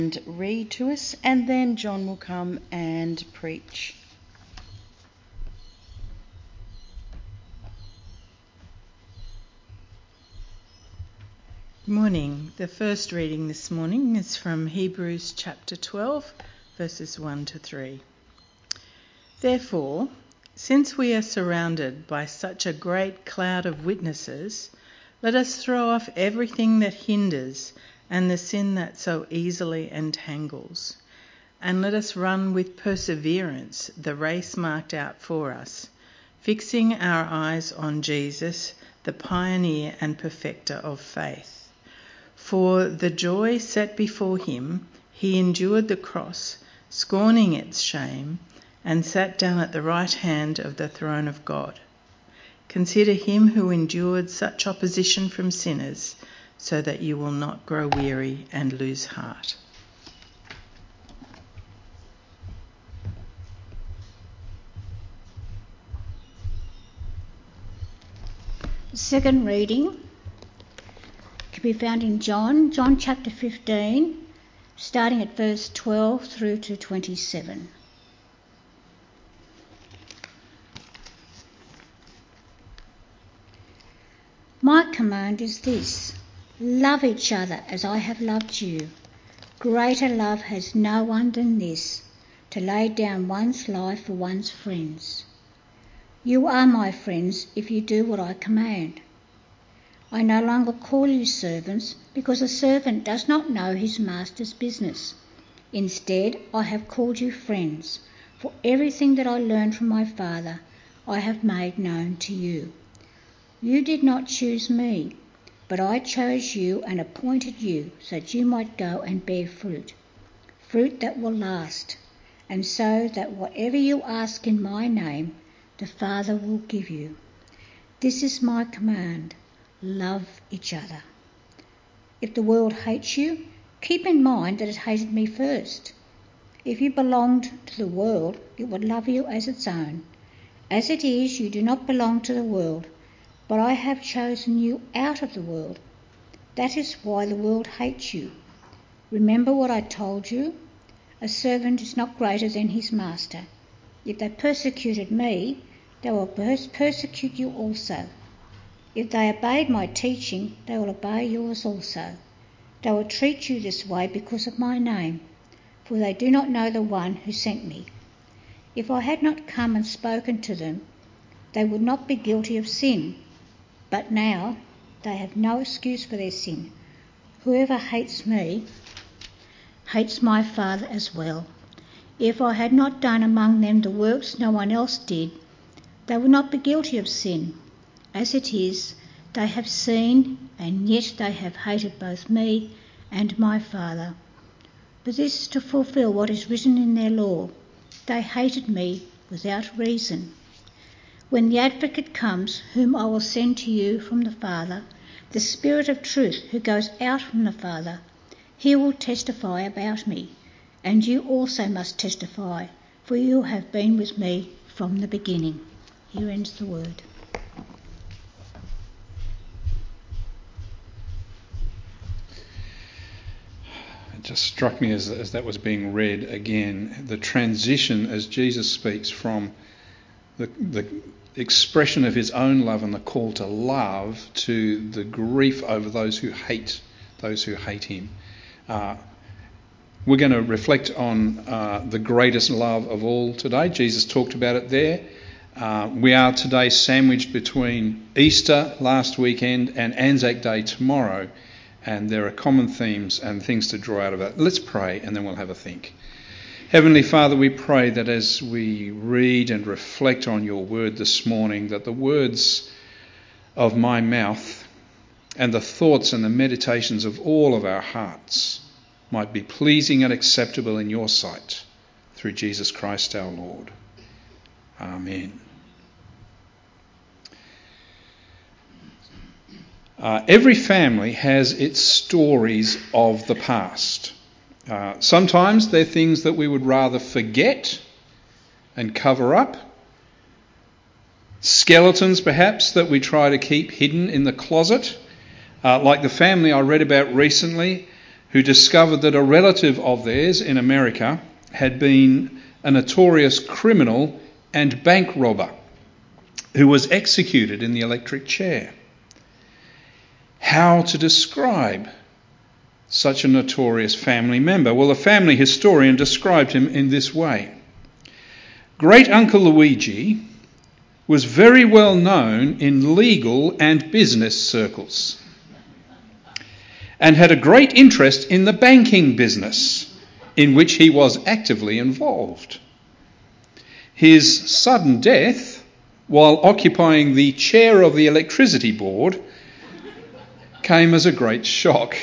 and read to us, and then John will come and preach. Good morning. The first reading this morning is from Hebrews chapter 12, verses 1 to 3. Therefore, since we are surrounded by such a great cloud of witnesses, let us throw off everything that hinders and the sin that so easily entangles, and let us run with perseverance the race marked out for us, fixing our eyes on Jesus, the pioneer and perfecter of faith. For the joy set before him, he endured the cross, scorning its shame, and sat down at the right hand of the throne of God. Consider him who endured such opposition from sinners, so that you will not grow weary and lose heart. The second reading can be found in John chapter 15, starting at verse 12 through to 27. My command is this: love each other as I have loved you. Greater love has no one than this, to lay down one's life for one's friends. You are my friends if you do what I command. I no longer call you servants, because a servant does not know his master's business. Instead, I have called you friends, for everything that I learned from my Father I have made known to you. You did not choose me, but I chose you and appointed you so that you might go and bear fruit, fruit that will last, and so that whatever you ask in my name, the Father will give you. This is my command: love each other. If the world hates you, keep in mind that it hated me first. If you belonged to the world, it would love you as its own. As it is, you do not belong to the world, but I have chosen you out of the world. That is why the world hates you. Remember what I told you? A servant is not greater than his master. If they persecuted me, they will persecute you also. If they obeyed my teaching, they will obey yours also. They will treat you this way because of my name, for they do not know the one who sent me. If I had not come and spoken to them, they would not be guilty of sin. But now they have no excuse for their sin. Whoever hates me hates my Father as well. If I had not done among them the works no one else did, they would not be guilty of sin. As it is, they have seen, and yet they have hated both me and my Father. But this is to fulfill what is written in their law: they hated me without reason. When the Advocate comes, whom I will send to you from the Father, the Spirit of truth who goes out from the Father, he will testify about me. And you also must testify, for you have been with me from the beginning. Here ends the word. It just struck me as that was being read again, the transition as Jesus speaks from the expression of his own love and the call to love to the grief over those who hate him. We're going to reflect on the greatest love of all today. Jesus talked about it there. We are today sandwiched between Easter last weekend and Anzac Day tomorrow, and there are common themes and things to draw out of that. Let's pray and then we'll have a think. Heavenly Father, we pray that as we read and reflect on your word this morning, that the words of my mouth and the thoughts and the meditations of all of our hearts might be pleasing and acceptable in your sight, through Jesus Christ our Lord. Amen. Every family has its stories of the past. Sometimes they're things that we would rather forget and cover up. Skeletons, perhaps, that we try to keep hidden in the closet. Like the family I read about recently, who discovered that a relative of theirs in America had been a notorious criminal and bank robber who was executed in the electric chair. How to describe such a notorious family member? Well, a family historian described him in this way. Great Uncle Luigi was very well known in legal and business circles and had a great interest in the banking business in which he was actively involved. His sudden death, while occupying the chair of the electricity board, came as a great shock.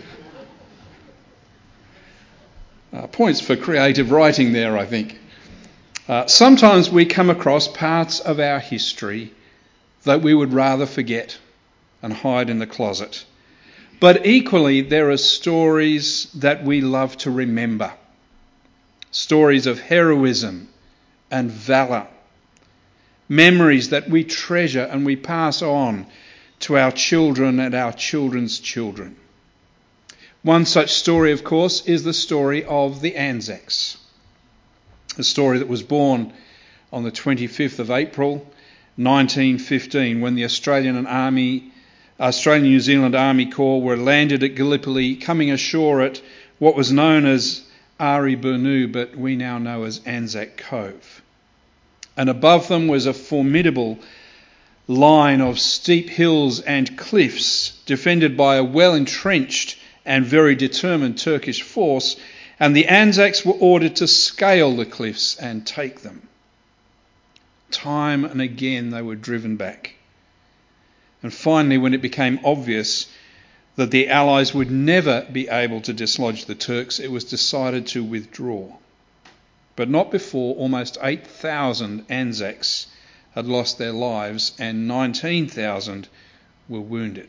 Points for creative writing there, I think. Sometimes we come across parts of our history that we would rather forget and hide in the closet. But equally, there are stories that we love to remember. Stories of heroism and valour. Memories that we treasure and we pass on to our children and our children's children. One such story, of course, is the story of the Anzacs. A story that was born on the 25th of April 1915 when the Australian New Zealand Army Corps were landed at Gallipoli, coming ashore at what was known as Ari Burnu, but we now know as Anzac Cove. And above them was a formidable line of steep hills and cliffs defended by a well-entrenched and very determined Turkish force, and the Anzacs were ordered to scale the cliffs and take them. Time and again they were driven back. And finally, when it became obvious that the Allies would never be able to dislodge the Turks, it was decided to withdraw. But not before almost 8,000 Anzacs had lost their lives and 19,000 were wounded.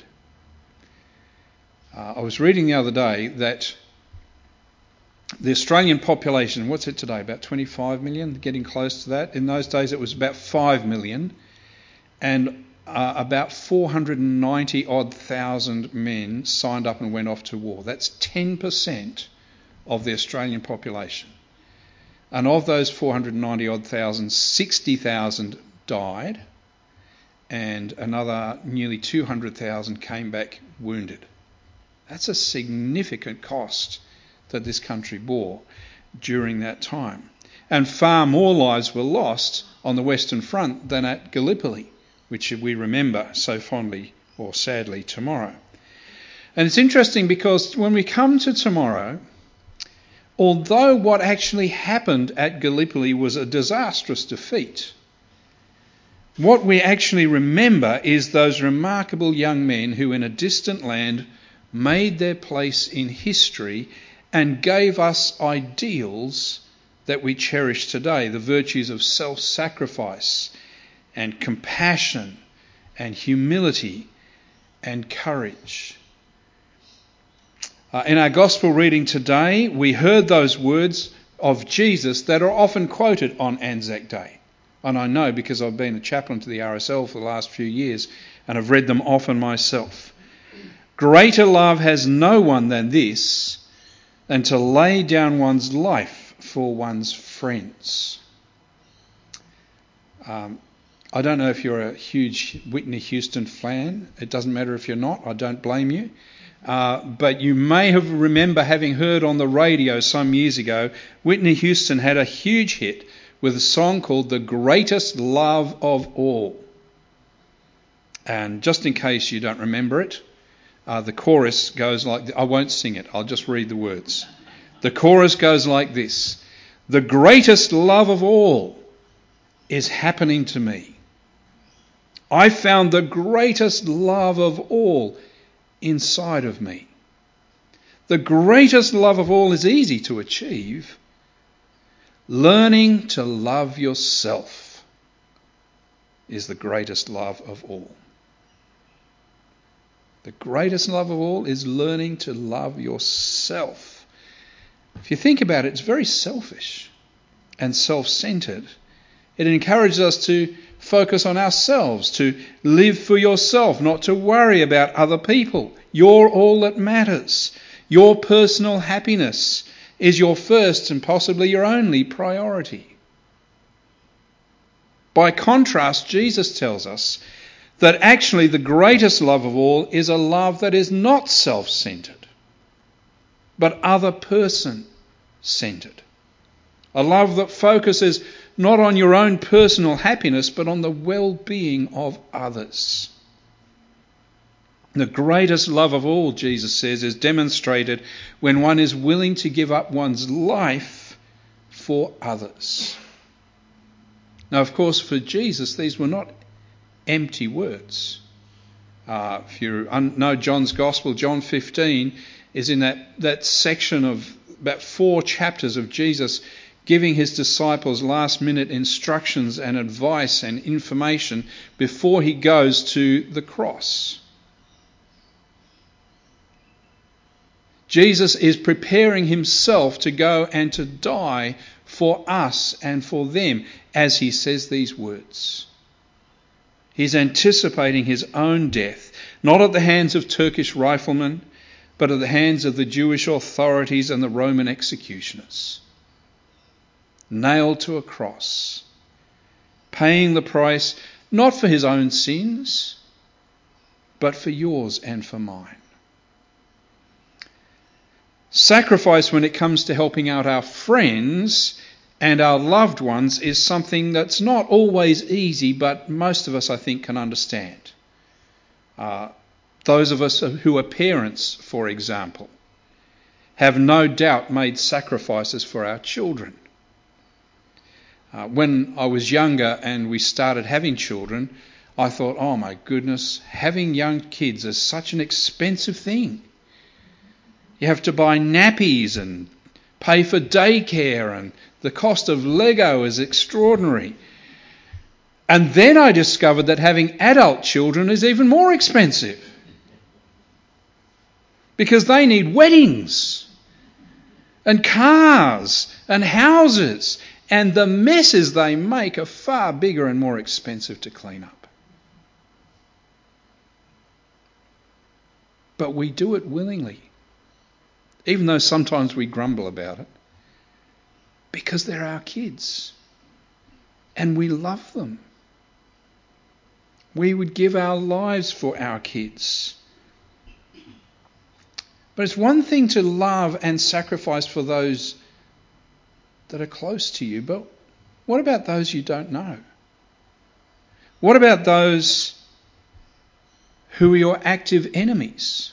I was reading the other day that the Australian population, what's it today, about 25 million, getting close to that. In those days it was about 5 million, and about 490-odd thousand men signed up and went off to war. That's 10% of the Australian population. And of those 490-odd thousand, 60,000 died, and another nearly 200,000 came back wounded. That's a significant cost that this country bore during that time. And far more lives were lost on the Western Front than at Gallipoli, which we remember so fondly or sadly tomorrow. And it's interesting because when we come to tomorrow, although what actually happened at Gallipoli was a disastrous defeat, what we actually remember is those remarkable young men who in a distant land made their place in history and gave us ideals that we cherish today, the virtues of self-sacrifice and compassion and humility and courage. In our gospel reading today, we heard those words of Jesus that are often quoted on Anzac Day. And I know because I've been a chaplain to the RSL for the last few years and I've read them often myself. Greater love has no one than this, than to lay down one's life for one's friends. I don't know if you're a huge Whitney Houston fan. It doesn't matter if you're not. I don't blame you. But you may remember having heard on the radio some years ago, Whitney Houston had a huge hit with a song called The Greatest Love of All. And just in case you don't remember it, the chorus goes like... I won't sing it, I'll just read the words. The chorus goes like this. The greatest love of all is happening to me. I found the greatest love of all inside of me. The greatest love of all is easy to achieve. Learning to love yourself is the greatest love of all. The greatest love of all is learning to love yourself. If you think about it, it's very selfish and self-centered. It encourages us to focus on ourselves, to live for yourself, not to worry about other people. You're all that matters. Your personal happiness is your first and possibly your only priority. By contrast, Jesus tells us that actually the greatest love of all is a love that is not self-centred, but other person-centred. A love that focuses not on your own personal happiness, but on the well-being of others. The greatest love of all, Jesus says, is demonstrated when one is willing to give up one's life for others. Now, of course, for Jesus, these were not empty words. If you know John's Gospel, John 15 is in that section of about 4 chapters of Jesus giving his disciples last-minute instructions and advice and information before he goes to the cross. Jesus is preparing himself to go and to die for us and for them as he says these words. He's anticipating his own death, not at the hands of Turkish riflemen, but at the hands of the Jewish authorities and the Roman executioners. Nailed to a cross, paying the price not for his own sins, but for yours and for mine. Sacrifice when it comes to helping out our friends and our loved ones is something that's not always easy, but most of us, I think, can understand. Those of us who are parents, for example, have no doubt made sacrifices for our children. When I was younger and we started having children, I thought, oh my goodness, having young kids is such an expensive thing. You have to buy nappies and pay for daycare, and the cost of Lego is extraordinary. And then I discovered that having adult children is even more expensive, because they need weddings and cars and houses, and the messes they make are far bigger and more expensive to clean up. But we do it willingly, even though sometimes we grumble about it, because they're our kids and we love them. We would give our lives for our kids. But it's one thing to love and sacrifice for those that are close to you, but what about those you don't know? What about those who are your active enemies?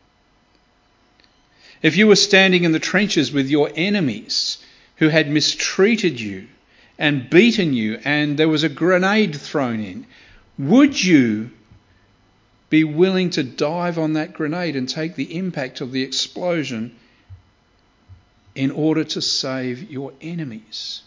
If you were standing in the trenches with your enemies who had mistreated you and beaten you, and there was a grenade thrown in, would you be willing to dive on that grenade and take the impact of the explosion in order to save your enemies?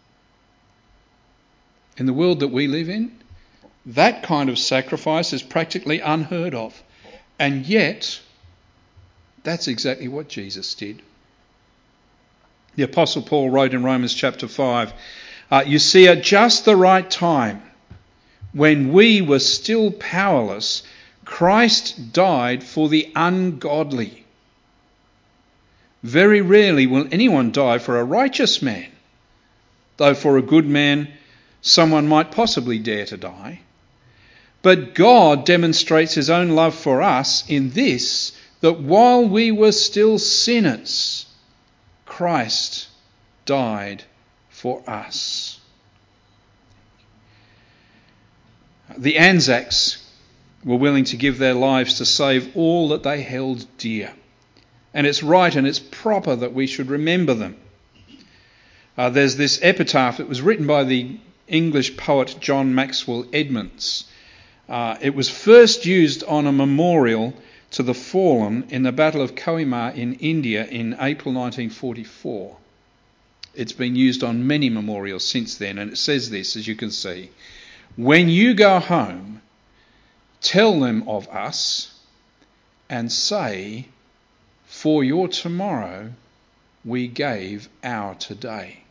In the world that we live in, that kind of sacrifice is practically unheard of. And yet, that's exactly what Jesus did. The Apostle Paul wrote in Romans chapter 5, you see, at just the right time, when we were still powerless, Christ died for the ungodly. Very rarely will anyone die for a righteous man, though for a good man someone might possibly dare to die. But God demonstrates his own love for us in this, that while we were still sinners, Christ died for us. The Anzacs were willing to give their lives to save all that they held dear. And it's right and it's proper that we should remember them. There's this epitaph. It was written by the English poet John Maxwell Edmonds. It was first used on a memorial to the fallen in the Battle of Kohima in India in April 1944. It's been used on many memorials since then, and it says this, as you can see: when you go home, tell them of us and say, for your tomorrow we gave our today.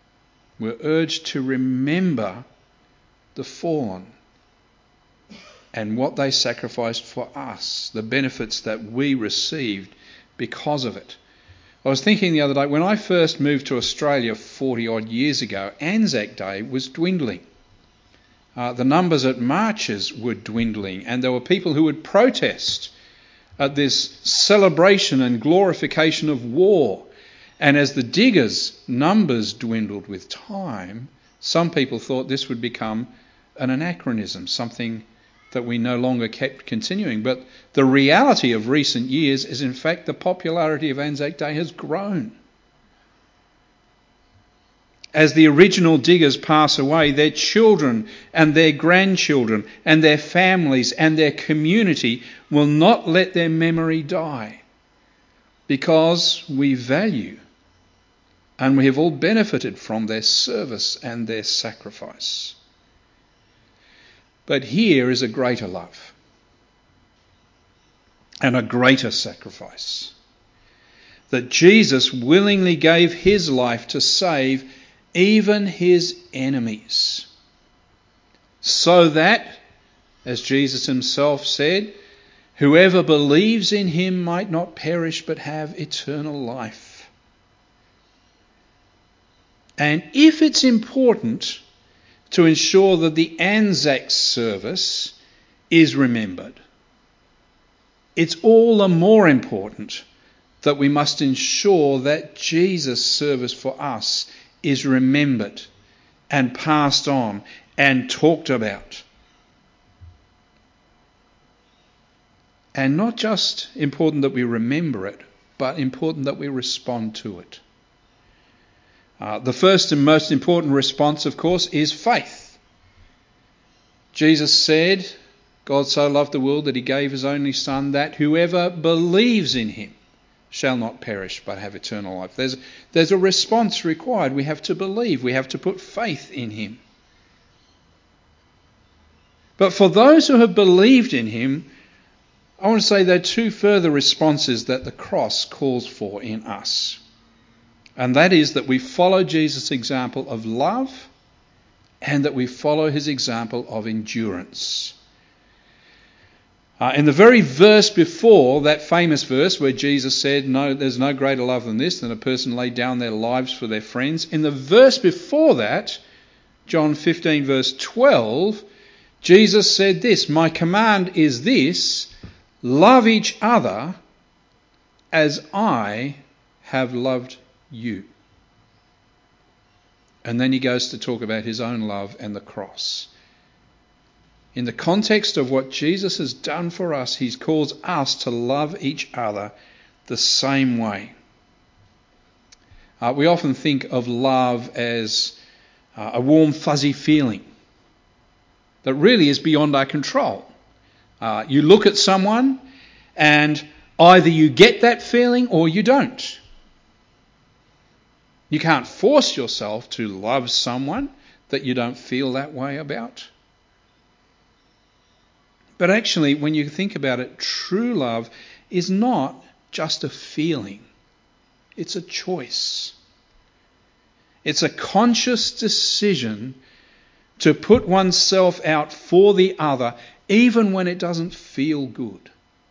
We're urged to remember the fallen and what they sacrificed for us, the benefits that we received because of it. I was thinking the other day, when I first moved to Australia 40 odd years ago, Anzac Day was dwindling. The numbers at marches were dwindling, and there were people who would protest at this celebration and glorification of war. And as the diggers' numbers dwindled with time, some people thought this would become an anachronism, something that we no longer kept continuing. But the reality of recent years is, in fact, the popularity of Anzac Day has grown. As the original diggers pass away, their children and their grandchildren and their families and their community will not let their memory die, because we value and we have all benefited from their service and their sacrifice. But here is a greater love and a greater sacrifice, that Jesus willingly gave his life to save even his enemies, so that, as Jesus himself said, whoever believes in him might not perish but have eternal life. And if it's important to ensure that the Anzac service is remembered, it's all the more important that we must ensure that Jesus' service for us is remembered and passed on and talked about. And not just important that we remember it, but important that we respond to it. The first and most important response, of course, is faith. Jesus said, God so loved the world that he gave his only Son, that whoever believes in him shall not perish but have eternal life. There's a response required. We have to believe. We have to put faith in him. But for those who have believed in him, I want to say there are two further responses that the cross calls for in us. And that is that we follow Jesus' example of love and that we follow his example of endurance. In the very verse before, that famous verse where Jesus said, "No, there's no greater love than this, than a person laid down their lives for their friends." In the verse before that, John 15 verse 12, Jesus said this, "My command is this, love each other as I have loved you." And then he goes to talk about his own love and the cross. In the context of what Jesus has done for us, he calls us to love each other the same way. We often think of love as a warm, fuzzy feeling that really is beyond our control. You look at someone and either you get that feeling or you don't. You can't force yourself to love someone that you don't feel that way about. But actually, when you think about it, true love is not just a feeling. It's a choice. It's a conscious decision to put oneself out for the other, even when it doesn't feel good.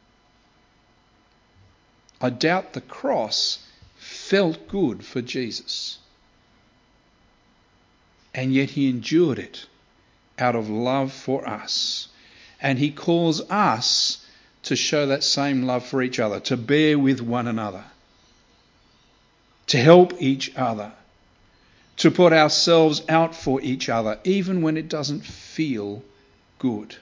I doubt the cross felt good for Jesus. And yet he endured it out of love for us. And he calls us to show that same love for each other, to bear with one another, to help each other, to put ourselves out for each other, even when it doesn't feel good.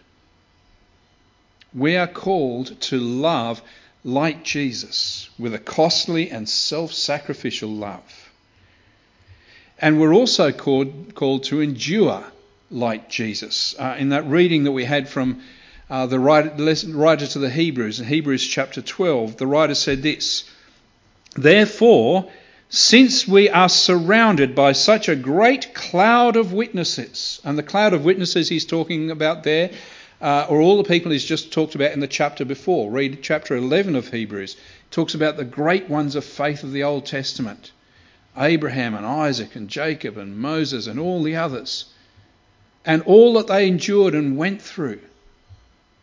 We are called to love like Jesus, with a costly and self-sacrificial love. And we're also called to endure like Jesus. In that reading that we had from the writer to the Hebrews, in Hebrews chapter 12, the writer said this, "Therefore, since we are surrounded by such a great cloud of witnesses," and the cloud of witnesses he's talking about there, or all the people he's just talked about in the chapter before. Read chapter 11 of Hebrews. It talks about the great ones of faith of the Old Testament. Abraham and Isaac and Jacob and Moses and all the others. And all that they endured and went through.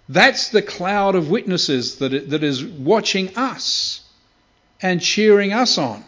That's the cloud of witnesses that is watching us and cheering us on.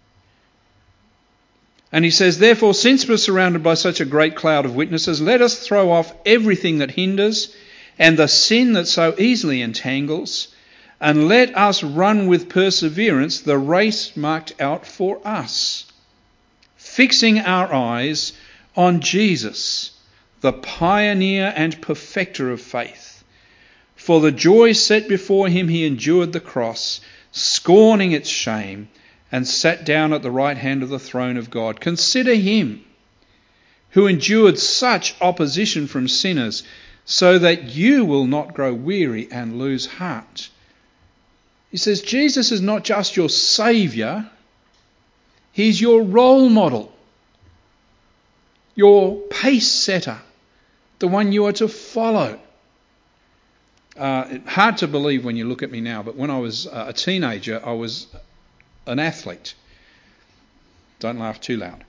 And he says, therefore, since we're surrounded by such a great cloud of witnesses, let us throw off everything that hinders and the sin that so easily entangles, and let us run with perseverance the race marked out for us, fixing our eyes on Jesus, the pioneer and perfecter of faith. For the joy set before him he endured the cross, scorning its shame, and sat down at the right hand of the throne of God. Consider him who endured such opposition from sinners, so that you will not grow weary and lose heart. He says Jesus is not just your saviour, he's your role model, your pace setter, the one you are to follow. Hard to believe when you look at me now, but when I was a teenager, I was an athlete. Don't laugh too loud.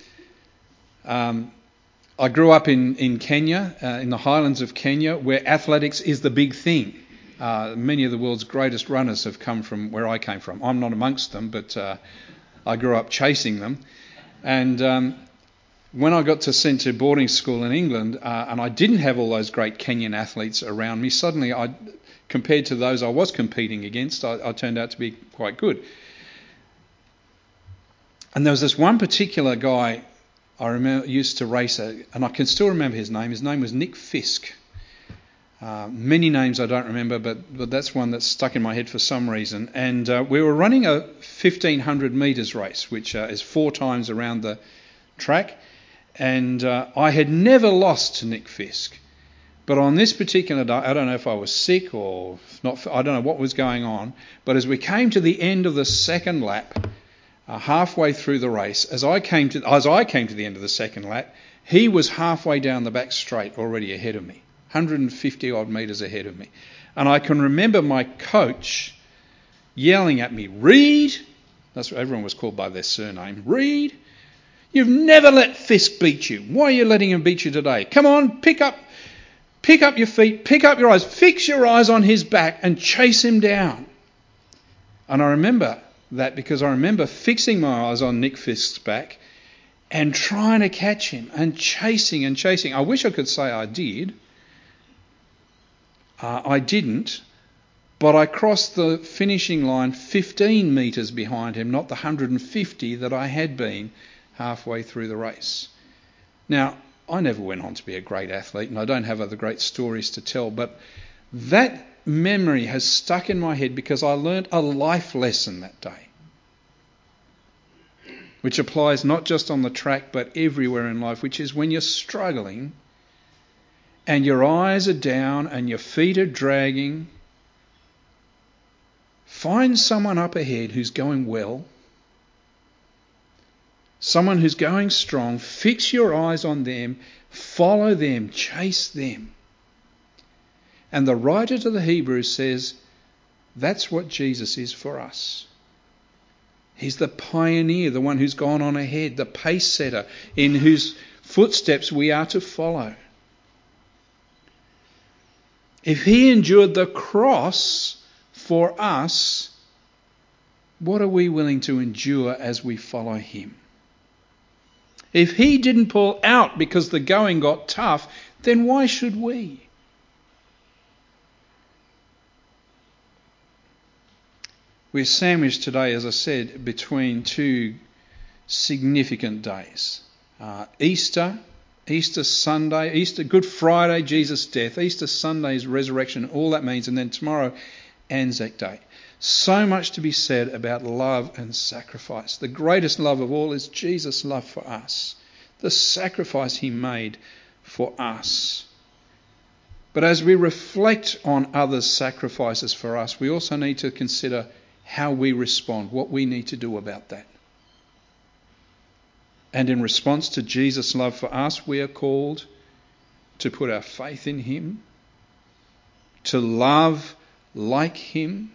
I grew up in Kenya, in the highlands of Kenya, where athletics is the big thing. Many of the world's greatest runners have come from where I came from. I'm not amongst them, but I grew up chasing them. And when I got sent to boarding school in England, and I didn't have all those great Kenyan athletes around me, suddenly, compared to those I was competing against, I turned out to be quite good. And there was this one particular guy I remember used to race, and I can still remember his name. His name was Nick Fisk. Many names I don't remember, but that's one that's stuck in my head for some reason. And we were running a 1,500 metres race, which is 4 times around the track. And I had never lost to Nick Fisk. But on this particular day, I don't know if I was sick or not, I don't know what was going on. But as we came to the end of the second lap, halfway through the race, as I came to the end of the second lap, he was halfway down the back straight already ahead of me, 150 odd metres ahead of me. And I can remember my coach yelling at me, "Reed," that's what everyone was called by their surname, "Reed, you've never let Fisk beat you. Why are you letting him beat you today? Come on, pick up your feet, pick up your eyes, fix your eyes on his back and chase him down." And I remember that because I remember fixing my eyes on Nick Fisk's back and trying to catch him and chasing and chasing. I wish I could say I did. I didn't, but I crossed the finishing line 15 metres behind him, not the 150 that I had been halfway through the race. Now, I never went on to be a great athlete, and I don't have other great stories to tell, but that memory has stuck in my head because I learnt a life lesson that day, which applies not just on the track but everywhere in life, which is when you're struggling and your eyes are down and your feet are dragging, find someone up ahead who's going well, someone who's going strong, fix your eyes on them, follow them, chase them. And the writer to the Hebrews says, that's what Jesus is for us. He's the pioneer, the one who's gone on ahead, the pace setter, in whose footsteps we are to follow. If he endured the cross for us, what are we willing to endure as we follow him? If he didn't pull out because the going got tough, then why should we? We're sandwiched today, as I said, between 2 significant days. Easter Sunday, Good Friday, Jesus' death, Easter Sunday's resurrection, all that means, and then tomorrow, Anzac Day. So much to be said about love and sacrifice. The greatest love of all is Jesus' love for us, the sacrifice he made for us. But as we reflect on others' sacrifices for us, we also need to consider how we respond, what we need to do about that. And in response to Jesus' love for us, we are called to put our faith in him, to love like him,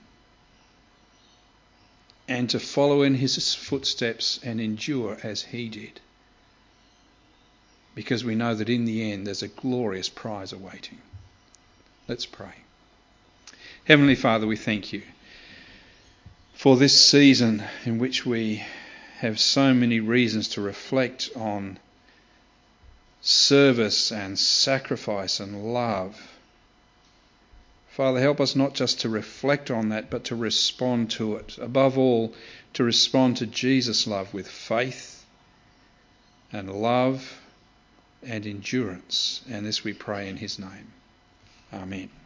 and to follow in his footsteps and endure as he did. Because we know that in the end there's a glorious prize awaiting. Let's pray. Heavenly Father, we thank you for this season in which we have so many reasons to reflect on service and sacrifice and love. Father, help us not just to reflect on that, but to respond to it. Above all, to respond to Jesus' love with faith and love and endurance. And this we pray in his name. Amen.